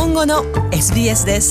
本語の SBS です。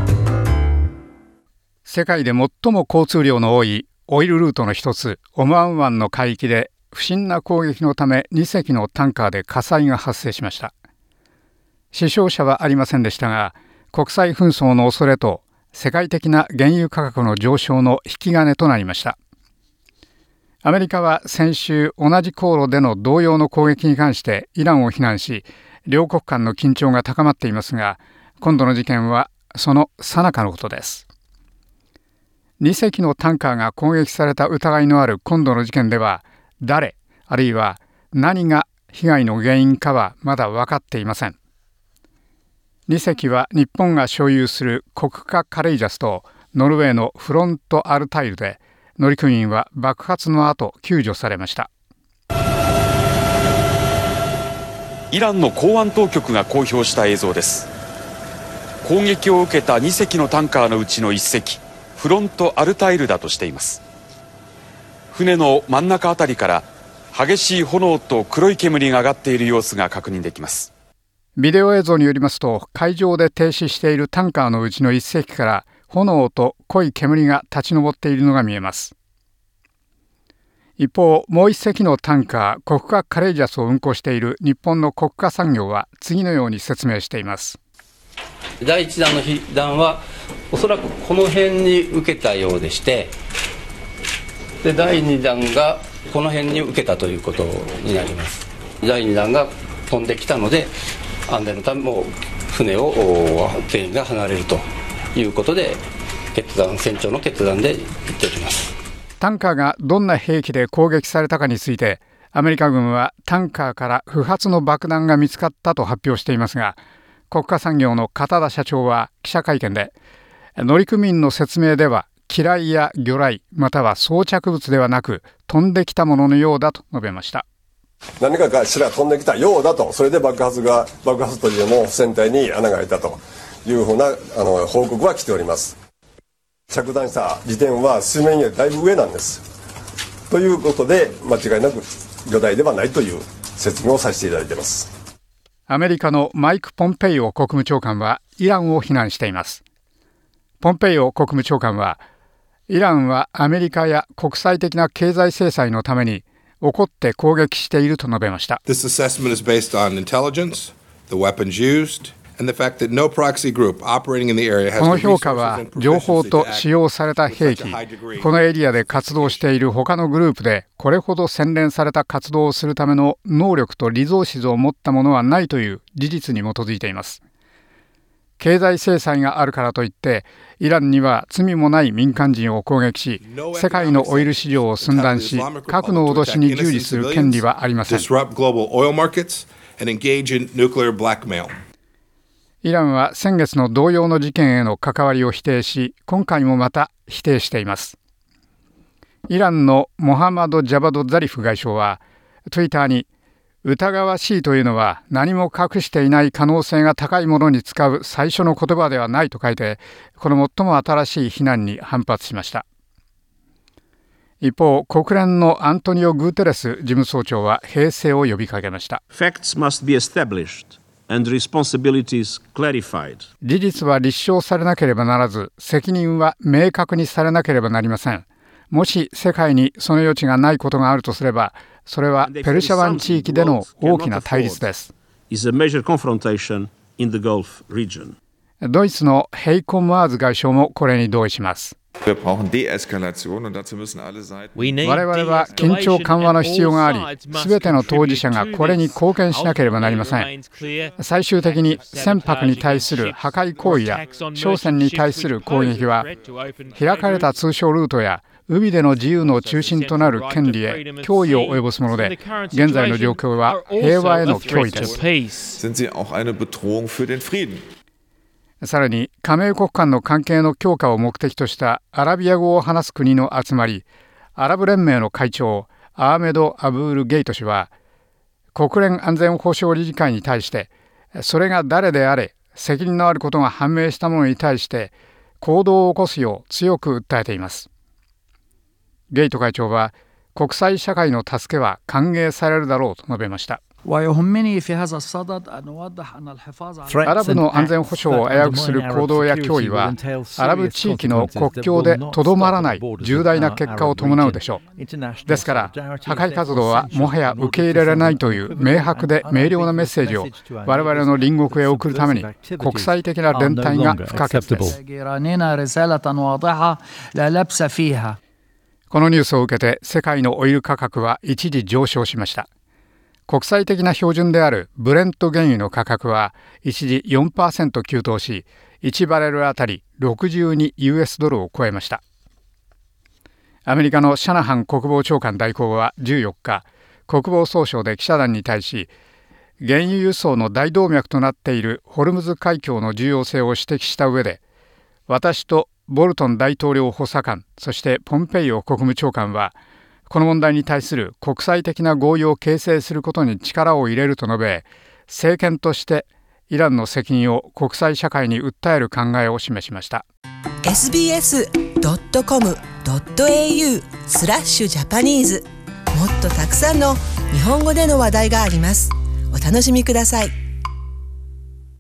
世界で最も交通量の多いオイルルートの一つオマーン湾の海域で不審な攻撃のため2隻のタンカーで火災が発生しました。死傷者はありませんでしたが、国際紛争の恐れと世界的な原油価格の上昇の引き金となりました。アメリカは先週同じ航路での同様の攻撃に関してイランを非難し、両国間の緊張が高まっていますが、今度の事件はその最中のことです。2隻のタンカーが攻撃された疑いのある今度の事件では、誰あるいは何が被害の原因かはまだ分かっていません。2隻は日本が所有するコクカ・カレイジャスとノルウェーのフロント・アルタイルで、乗組員は爆発の後救助されました。 イランの港湾当局が公表した映像です。攻撃を受けた2隻のタンカーのうちの1隻、フロント・アルタイルだとしています。船の真ん中あたりから激しい炎と黒い煙が上がっている様子が確認できます。 ビデオ映像によりますと、海上で停止しているタンカーのうちの1隻から炎と濃い煙が立ち上っているのが見えます。一方、もう1隻のタンカーコクカ・カレイジャスを運航している日本のコクカ産業は次のように説明しています。 第1弾の被弾はおそらくこの辺に受けたようでして、で第2弾がこの辺に受けたということになります。第2弾が飛んできたので、安全のためも船を全員が離れるということで、船長の決断で言っております。 タンカーがどんな兵器で攻撃されたかについて、アメリカ軍はタンカーから不発の爆弾が見つかったと発表していますが、国家産業の片田社長は記者会見で、乗組員の説明では機雷や魚雷または装着物ではなく飛んできたもののようだと述べました。 何かがしら飛んできたようだと、それで爆発途中の船体に穴が開いたというふうな報告は来ております。着弾した時点は水面よりだいぶ上なんです。ということで、間違いなく魚雷ではないという説明をさせていただいています。 アメリカのマイク・ポンペイオ国務長官はイランを非難しています。ポンペイオ国務長官は、イランはアメリカや国際的な経済制裁のために怒って攻撃していると述べました。 This assessment is based on intelligence, the weapons used, and the fact that no proxy group operating in the area has the resources and proficiency to この評価は情報と使用された兵器、このエリアで活動している他のグループでこれほど洗練された活動をするための能力とリソーシズを持ったものはないという事実に基づいています。経済制裁があるからといってイランには罪もない民間人を攻撃し、世界のオイル市場を寸断し、核の脅しに従事する権利はありません。イランは先月の同様の事件への関わりを否定し、今回もまた否定しています。イランのモハマド・ジャバド・ザリフ外相は Twitter に、疑わしいというのは何も隠していない可能性が高いものに使う最初の言葉ではないと書いて、この最も新しい非難に反発しました。一方、国連のアントニオ・グーテレス事務総長は平静を呼びかけました。 Facts must be established and responsibilities clarified. 事実は立証されなければならず、責任は明確にされなければなりません。もし世界にその余地がないことがあるとすれば、それはペルシャ湾地域での大きな対立です。ドイツのヘイコ・マーズ外相もこれに同意します。我々は緊張緩和の必要があり、すべての当事者がこれに貢献しなければなりません。最終的に船舶に対する破壊行為や商船に対する攻撃は、開かれた通商ルートや海での自由の中心となる権利へ脅威を及ぼすもので、現在の状況は平和への脅威です。さらに、加盟国間の関係の強化を目的としたアラビア語を話す国の集まり、アラブ連盟の会長アーメド・アブール・ゲイト氏は、国連安全保障理事会に対して、それが誰であれ責任のあることが判明した者に対して行動を起こすよう強く訴えています。ゲイト会長は、国際社会の助けは歓迎されるだろうと述べました。 アラブの安全保障を危うくする行動や脅威はアラブ地域の国境でとどまらない重大な結果を伴うでしょう。ですから破壊活動はもはや受け入れられないという明白で明瞭なメッセージを我々の隣国へ送るために国際的な連帯が不可欠です。このニュースを受けて世界のオイル価格は一時上昇しました。国際的な標準であるブレント原油の価格は一時 4% 急騰し、1バレルあたり62 US ドルを超えました。アメリカのシャナハン国防長官代行は14日、国防総省で記者団に対し、原油輸送の大動脈となっているホルムズ海峡の重要性を指摘した上で、私とボルトン大統領補佐官、そしてポンペイオ国務長官は、この問題に対する国際的な合意を形成することに力を入れると述べ、政権としてイランの責任を国際社会に訴える考えを示しました。 sbs.com.au/Japanese もっとたくさんの日本語での話題があります。お楽しみください。